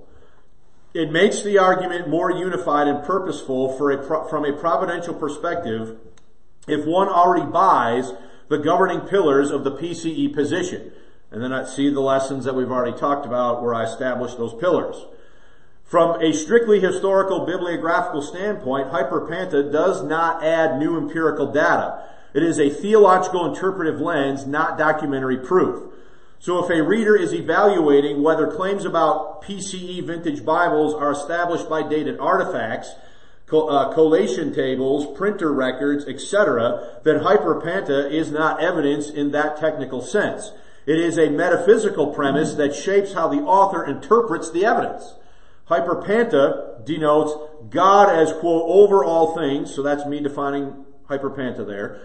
It makes the argument more unified and purposeful from a providential perspective if one already buys the governing pillars of the PCE position. And then I see the lessons that we've already talked about where I established those pillars. From a strictly historical bibliographical standpoint, hyperpanta does not add new empirical data. It is a theological interpretive lens, not documentary proof. So if a reader is evaluating whether claims about PCE vintage Bibles are established by dated artifacts, collation tables, printer records, etc., then hyperpanta is not evidence in that technical sense. It is a metaphysical premise that shapes how the author interprets the evidence. Hyperpanta denotes God as, quote, over all things, so that's me defining hyperpanta there.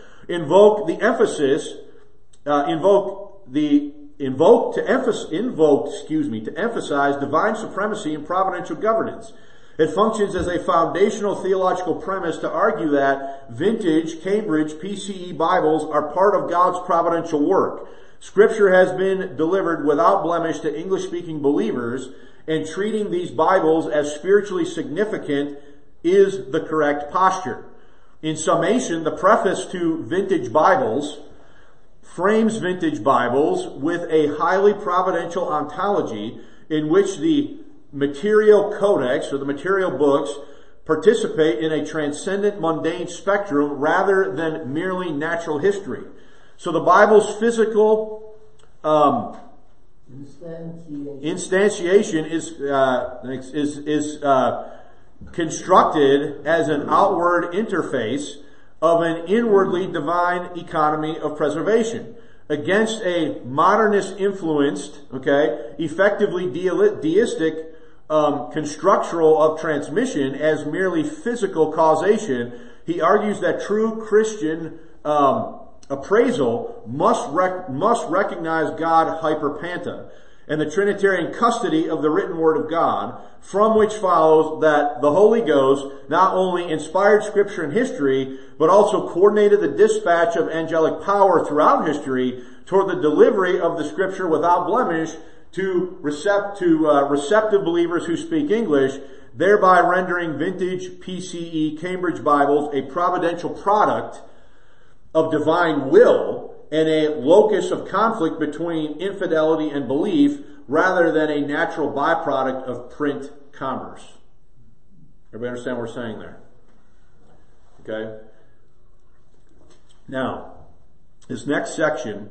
To emphasize divine supremacy and providential governance. It functions as a foundational theological premise to argue that vintage Cambridge PCE Bibles are part of God's providential work. Scripture has been delivered without blemish to English-speaking believers, and treating these Bibles as spiritually significant is the correct posture. In summation, the preface to Vintage Bibles frames Vintage Bibles with a highly providential ontology in which the material codex, or the material books, participate in a transcendent mundane spectrum rather than merely natural history. So the Bible's physical instantiation is constructed as an outward interface of an inwardly divine economy of preservation against a modernist influenced, effectively deistic constructural of transmission as merely physical causation. He argues that true Christian appraisal must recognize God hyperpanta and the Trinitarian custody of the written Word of God, from which follows that the Holy Ghost not only inspired Scripture and history, but also coordinated the dispatch of angelic power throughout history toward the delivery of the Scripture without blemish to receptive believers who speak English, thereby rendering vintage PCE Cambridge Bibles a providential product of divine will and a locus of conflict between infidelity and belief rather than a natural byproduct of print commerce. Everybody understand what we're saying there? Okay? Now, this next section,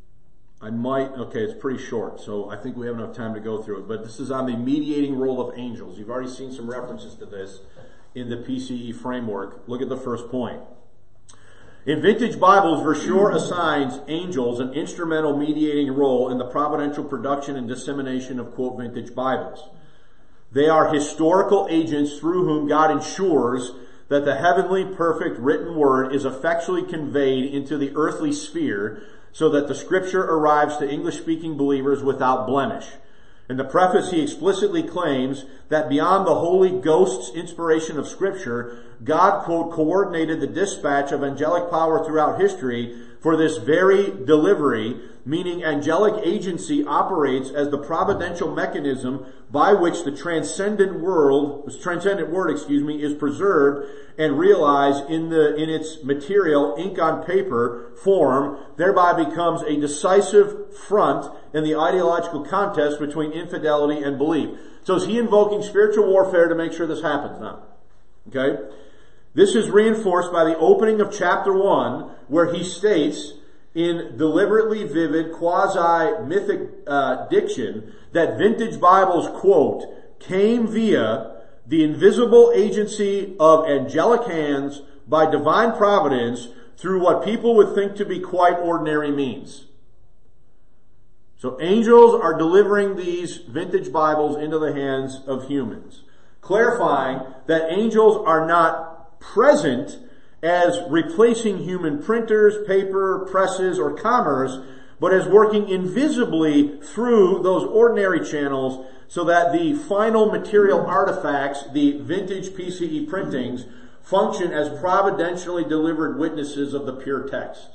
it's pretty short, so I think we have enough time to go through it, but this is on the mediating role of angels. You've already seen some references to this in the PCE framework. Look at the first point. In vintage Bibles, Verschure assigns angels an instrumental mediating role in the providential production and dissemination of, quote, vintage Bibles. They are historical agents through whom God ensures that the heavenly, perfect written word is effectually conveyed into the earthly sphere so that the Scripture arrives to English-speaking believers without blemish. In the preface, he explicitly claims that beyond the Holy Ghost's inspiration of Scripture, God, quote, coordinated the dispatch of angelic power throughout history for this very delivery, meaning angelic agency operates as the providential mechanism by which the transcendent word is preserved and realized in its material ink on paper form, thereby becomes a decisive front in the ideological contest between infidelity and belief. So is he invoking spiritual warfare to make sure this happens now? Okay? This is reinforced by the opening of chapter 1, where he states in deliberately vivid quasi-mythic diction that vintage Bibles, quote, came via the invisible agency of angelic hands by divine providence through what people would think to be quite ordinary means. So angels are delivering these vintage Bibles into the hands of humans, clarifying that angels are not present as replacing human printers, paper, presses, or commerce, but as working invisibly through those ordinary channels so that the final material artifacts, the vintage PCE printings, function as providentially delivered witnesses of the pure text.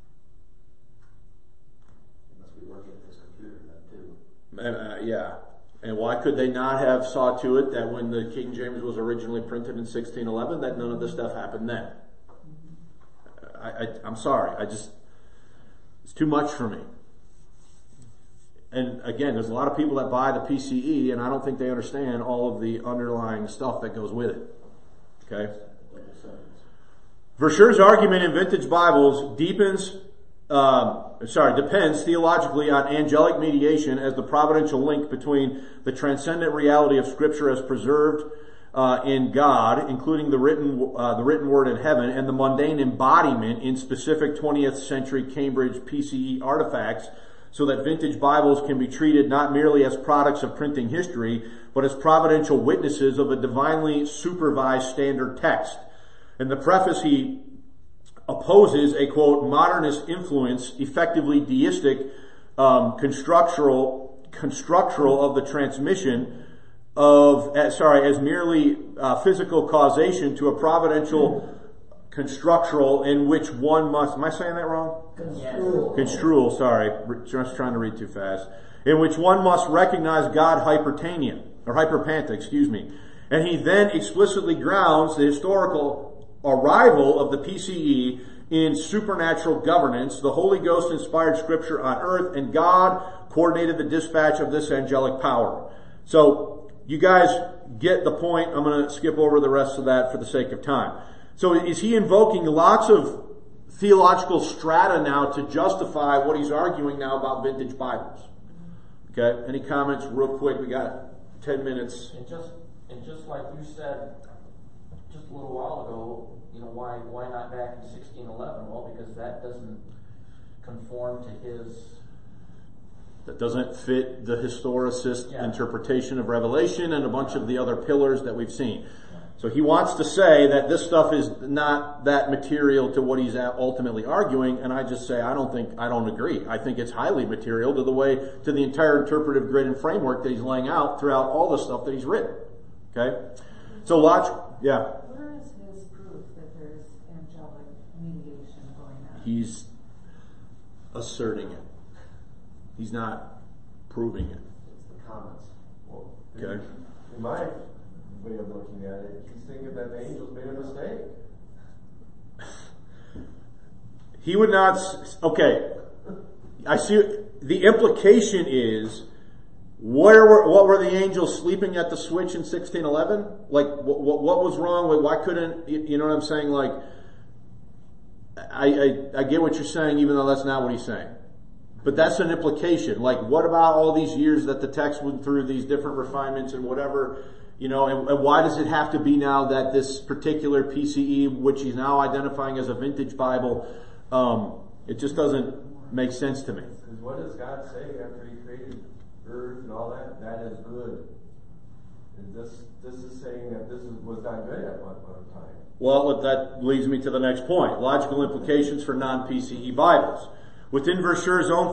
He must be working at this computer then too. Yeah. And why could they not have saw to it that when the King James was originally printed in 1611, that none of this stuff happened then? I'm sorry. It's too much for me. And again, there's a lot of people that buy the PCE, and I don't think they understand all of the underlying stuff that goes with it. Okay? Verschure's argument in vintage Bibles depends theologically on angelic mediation as the providential link between the transcendent reality of Scripture as preserved in God, including the written word in heaven, and the mundane embodiment in specific 20th century Cambridge PCE artifacts, so that vintage Bibles can be treated not merely as products of printing history, but as providential witnesses of a divinely supervised standard text. In the preface, he opposes a, quote, modernist influence, effectively deistic, constructural of the transmission of, as merely physical causation to a providential constructural in which one must, am I saying that wrong? Construal, sorry, just trying to read too fast. In which one must recognize God hyperpanta, and he then explicitly grounds the historical arrival of the PCE in supernatural governance, the Holy Ghost inspired Scripture on earth, and God coordinated the dispatch of this angelic power. So, you guys get the point. I'm going to skip over the rest of that for the sake of time. So is he invoking lots of theological strata now to justify what he's arguing now about vintage Bibles? Okay, any comments real quick? We got 10 minutes. And just like you said just a little while ago, why not back in 1611? Well, because that doesn't conform to his... That doesn't fit the historicist interpretation of Revelation and a bunch of the other pillars that we've seen. So he wants to say that this stuff is not that material to what he's ultimately arguing, and I just say I don't agree. I think it's highly material to the entire interpretive grid and framework that he's laying out throughout all the stuff that he's written. Okay? So Where is his proof that there's angelic mediation going on? He's asserting it. He's not proving it. It's the comments. Well, Okay. in my way of looking at it, he's thinking that the angels made a mistake. He would not, okay, I see, the implication is, what were the angels sleeping at the switch in 1611? Like, what was wrong? Why couldn't, you know what I'm saying? Like, I get what you're saying, even though that's not what he's saying. But that's an implication. Like, what about all these years that the text went through these different refinements and whatever, and why does it have to be now that this particular PCE, which he's now identifying as a vintage Bible, it just doesn't make sense to me. Because what does God say after he created earth and all that? That is good. And this is saying that was not good at one time. Well, that leads me to the next point. Logical implications for non-PCE Bibles. Within Verschuur's own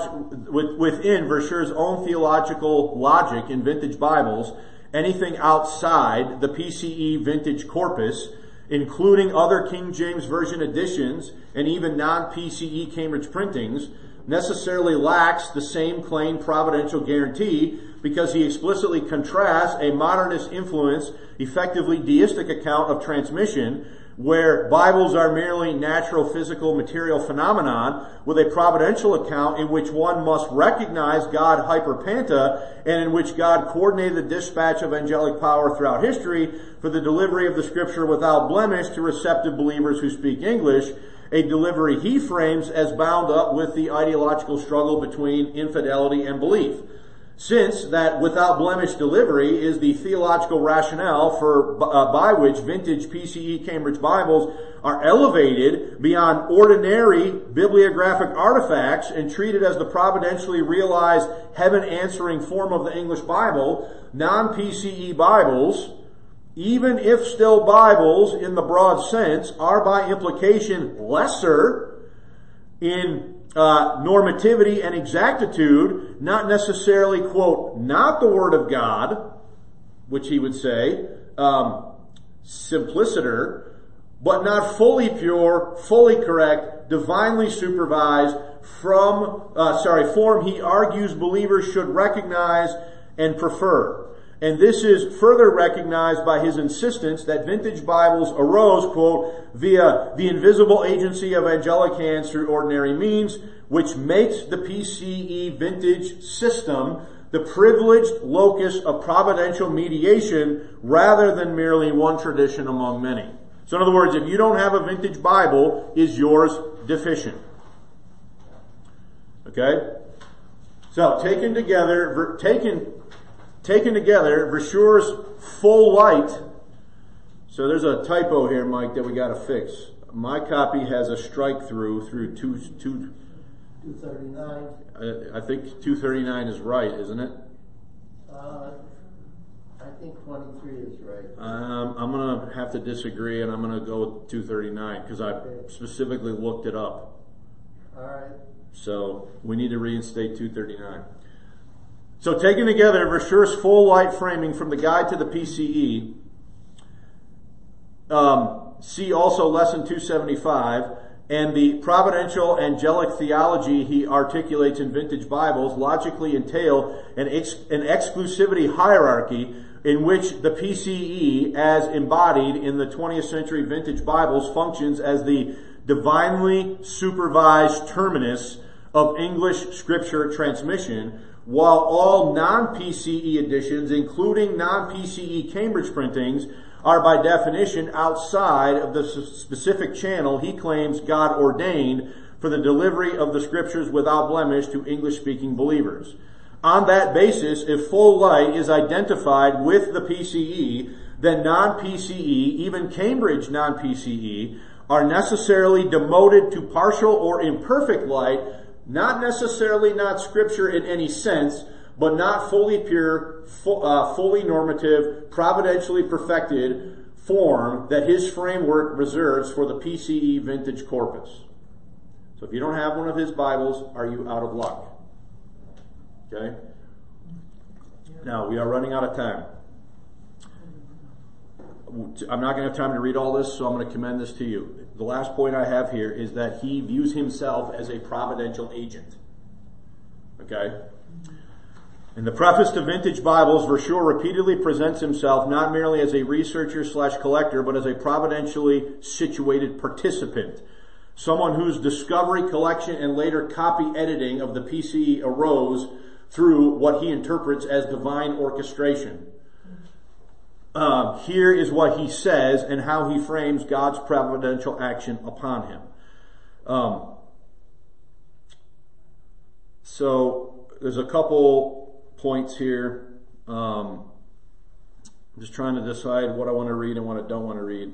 theological logic in vintage Bibles, anything outside the PCE vintage corpus, including other King James Version editions and even non-PCE Cambridge printings, necessarily lacks the same claimed providential guarantee because he explicitly contrasts a modernist influence, effectively deistic account of transmission, where Bibles are merely natural, physical, material phenomenon, with a providential account in which one must recognize God hyperpanta, and in which God coordinated the dispatch of angelic power throughout history for the delivery of the Scripture without blemish to receptive believers who speak English, a delivery he frames as bound up with the ideological struggle between infidelity and belief. Since that without blemish delivery is the theological rationale for by which vintage PCE Cambridge Bibles are elevated beyond ordinary bibliographic artifacts and treated as the providentially realized heaven-answering form of the English Bible, non-PCE Bibles, even if still Bibles in the broad sense, are by implication lesser in normativity and exactitude, not necessarily, quote, not the Word of God, which he would say, simpliciter, but not fully pure, fully correct, divinely supervised form he argues believers should recognize and prefer. And this is further recognized by his insistence that vintage Bibles arose, quote, via the invisible agency of angelic hands through ordinary means, which makes the PCE vintage system the privileged locus of providential mediation rather than merely one tradition among many. So in other words, if you don't have a vintage Bible, is yours deficient? Okay? So taken together, Verschuur's full light. So there's a typo here, Mike, that we got to fix. My copy has a strike through 239. I think 239 is right, isn't it? I think 23 is right. I'm gonna have to disagree, and I'm gonna go with 239 because I specifically looked it up. All right. So we need to reinstate 239. So taken together, Verschuur's full light framing from the guide to the PCE, see also lesson 275, and the providential angelic theology he articulates in vintage Bibles logically entail an exclusivity hierarchy in which the PCE, as embodied in the 20th century vintage Bibles, functions as the divinely supervised terminus of English scripture transmission, while all non-PCE editions, including non-PCE Cambridge printings, are by definition outside of the specific channel he claims God ordained for the delivery of the scriptures without blemish to English-speaking believers. On that basis, if full light is identified with the PCE, then non-PCE, even Cambridge non-PCE, are necessarily demoted to partial or imperfect light, not necessarily not scripture in any sense, but not fully pure, fully normative, providentially perfected form that his framework reserves for the PCE vintage corpus. So if you don't have one of his Bibles, are you out of luck? Okay? Now, we are running out of time. I'm not going to have time to read all this, so I'm going to commend this to you. The last point I have here is that he views himself as a providential agent. Okay? In the preface to Vintage Bibles, Verschure repeatedly presents himself not merely as a researcher/collector, but as a providentially situated participant. Someone whose discovery, collection, and later copy editing of the PCE arose through what he interprets as divine orchestration. Here is what he says and how he frames God's providential action upon him. So there's a couple points here. I'm just trying to decide what I want to read and what I don't want to read.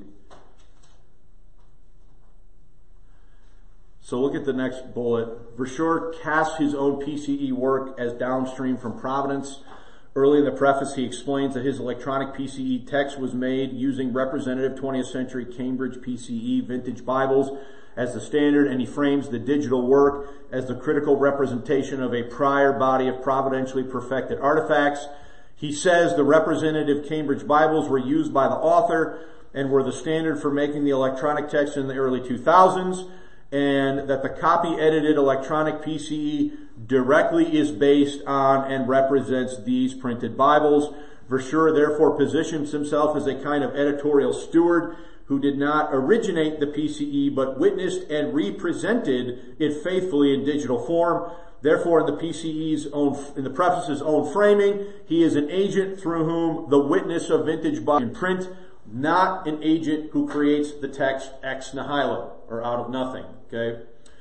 So look at the next bullet. Verschure casts his own PCE work as downstream from providence. Early in the preface, he explains that his electronic PCE text was made using representative 20th century Cambridge PCE vintage Bibles as the standard, and he frames the digital work as the critical representation of a prior body of providentially perfected artifacts. He says the representative Cambridge Bibles were used by the author and were the standard for making the electronic text in the early 2000s, and that the copy-edited electronic PCE directly is based on and represents these printed Bibles. Verschure therefore positions himself as a kind of editorial steward who did not originate the PCE but witnessed and represented it faithfully in digital form. Therefore, in the preface's own framing, he is an agent through whom the witness of vintage Bible in print, not an agent who creates the text ex nihilo, or out of nothing. Okay?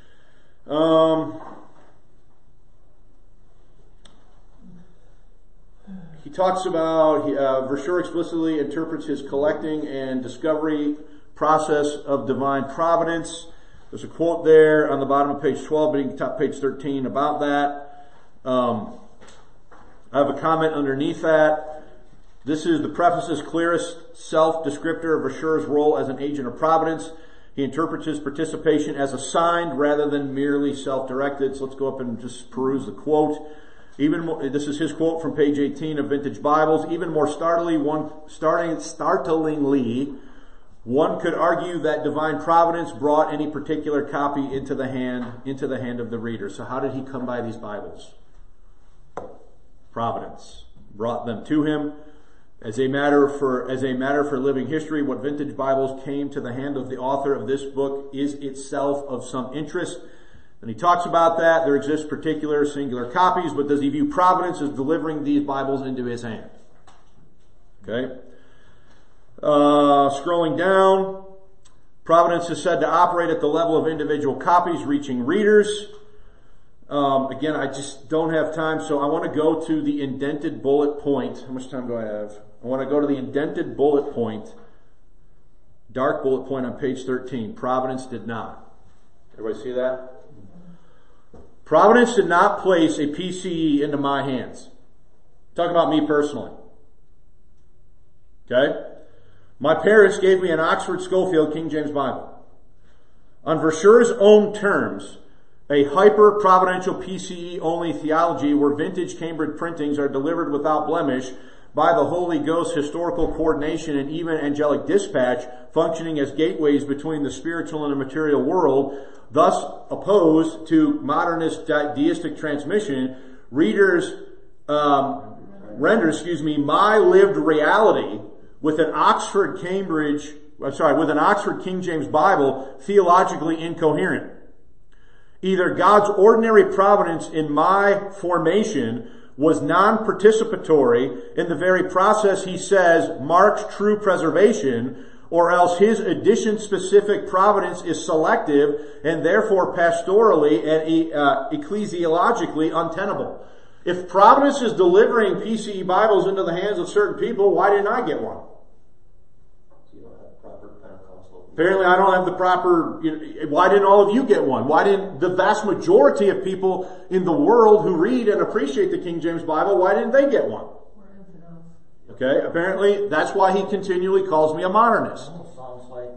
He talks about, Verschure explicitly interprets his collecting and discovery process of divine providence. There's a quote there on the bottom of page 12, but you can top page 13 about that. I have a comment underneath that. This is the preface's clearest self-descriptor of Verschure's role as an agent of providence. He interprets his participation as assigned rather than merely self-directed. So let's go up and just peruse the quote. This is his quote from page 18 of Vintage Bibles. Even more startlingly, one could argue that divine providence brought any particular copy into the hand of the reader. So how did he come by these Bibles? Providence brought them to him. As a matter for living history, what Vintage Bibles came to the hand of the author of this book is itself of some interest. And he talks about that. There exist particular singular copies, but does he view providence as delivering these Bibles into his hand? Okay. Scrolling down, providence is said to operate at the level of individual copies reaching readers. Again, I just don't have time, so I want to go to the indented bullet point. How much time do I have? I want to go to the indented bullet point, dark bullet point on page 13. Providence did not. Everybody see that? Providence did not place a PCE into my hands. Talk about me personally. Okay? My parents gave me an Oxford Schofield King James Bible. On Verschure's own terms, a hyper-providential PCE-only theology where vintage Cambridge printings are delivered without blemish by the Holy Ghost historical coordination and even angelic dispatch functioning as gateways between the spiritual and the material world, thus opposed to modernist deistic transmission, render my lived reality with an Oxford King James Bible theologically incoherent. Either God's ordinary providence in my formation was non-participatory in the very process he says marks true preservation, or else his edition-specific providence is selective and therefore pastorally and ecclesiologically untenable. If Providence is delivering PCE Bibles into the hands of certain people, why didn't I get one? You don't have proper Pentecostal. Apparently I don't have the proper, why didn't all of you get one? Why didn't the vast majority of people in the world who read and appreciate the King James Bible, why didn't they get one? We're infidels. Okay, apparently that's why he continually calls me a modernist. Almost sounds like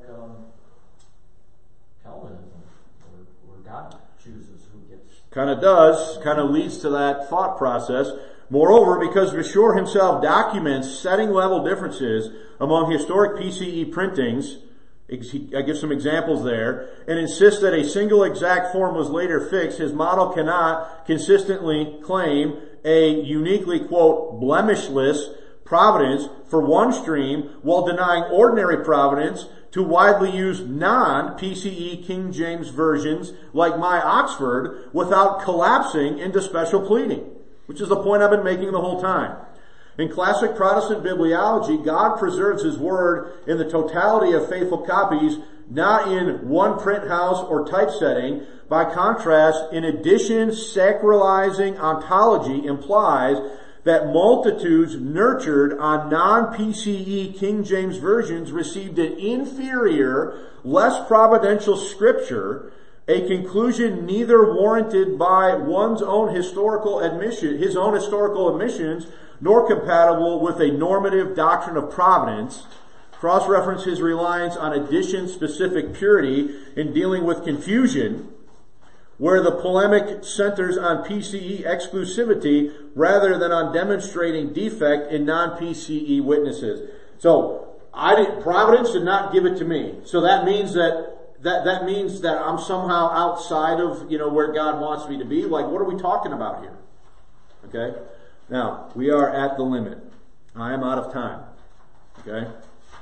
Calvinism, where God chooses who gets. Kind of leads to that thought process. Moreover, because Verschure himself documents setting level differences among historic PCE printings, I give some examples there, and insists that a single exact form was later fixed, his model cannot consistently claim a uniquely, quote, blemishless providence for one stream while denying ordinary providence to widely used non-PCE King James versions like my Oxford without collapsing into special pleading, which is the point I've been making the whole time. In classic Protestant bibliology, God preserves His Word in the totality of faithful copies, not in one print house or typesetting. By contrast, in addition, sacralizing ontology implies that multitudes nurtured on non-PCE King James versions received an inferior, less providential scripture, a conclusion neither warranted by one's own historical admissions, nor compatible with a normative doctrine of providence. Cross-reference his reliance on edition-specific purity in dealing with confusion, where the polemic centers on PCE exclusivity rather than on demonstrating defect in non-PCE witnesses. So, Providence did not give it to me. So that means that means that I'm somehow outside of, where God wants me to be. Like, what are we talking about here? Okay? Now, we are at the limit. I am out of time. Okay?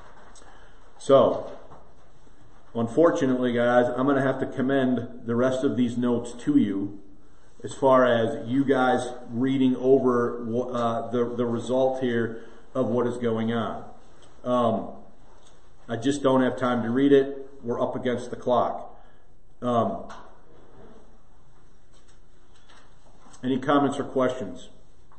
So, unfortunately, guys, I'm going to have to commend the rest of these notes to you as far as you guys reading over the result here of what is going on. I just don't have time to read it. We're up against the clock. Any comments or questions?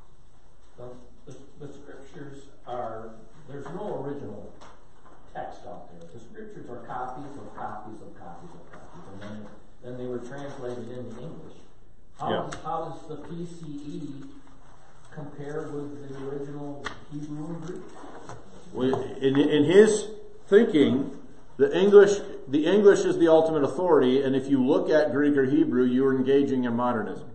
The scriptures there's no original text out there. The scriptures are copies of copies of copies of copies, and then they were translated into English. How does the PCE compare with the original Hebrew and Greek? Well, in his thinking, the English is the ultimate authority, and if you look at Greek or Hebrew, you are engaging in modernism.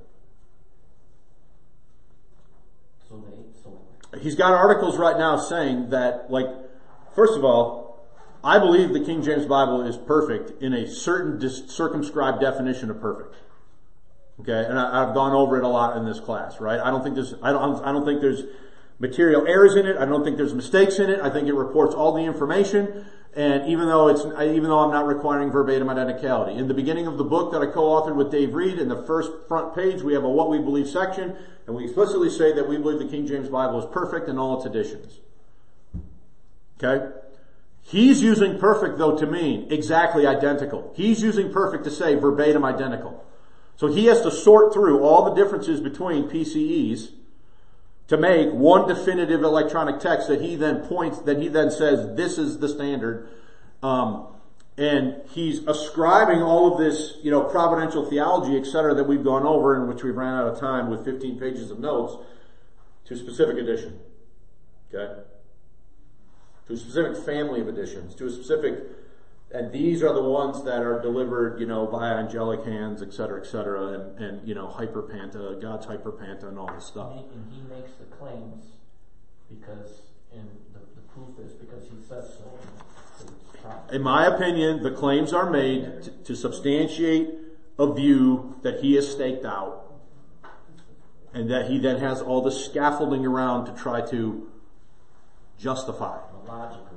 He's got articles right now saying that, first of all, I believe the King James Bible is perfect in a certain circumscribed definition of perfect. Okay, and I've gone over it a lot in this class, right? I don't think there's material errors in it. I don't think there's mistakes in it. I think it reports all the information. And even though I'm not requiring verbatim identicality. In the beginning of the book that I co-authored with Dave Reed, in the first front page, we have a what we believe section, and we explicitly say that we believe the King James Bible is perfect in all its editions. Okay? He's using perfect, though, to mean exactly identical. He's using perfect to say verbatim identical. So he has to sort through all the differences between PCEs to make one definitive electronic text that he then says, this is the standard. And he's ascribing all of this, providential theology, etc., that we've gone over, in which we've ran out of time with 15 pages of notes, to a specific edition. Okay? To a specific family of editions, to a specific, and these are the ones that are delivered, by angelic hands, etc., and hyperpanta, God's hyperpanta, and all this stuff. And he makes the claims because, and the proof is because he says so. In my opinion, the claims are made to substantiate a view that he has staked out, and that he then has all the scaffolding around to try to justify. Logical.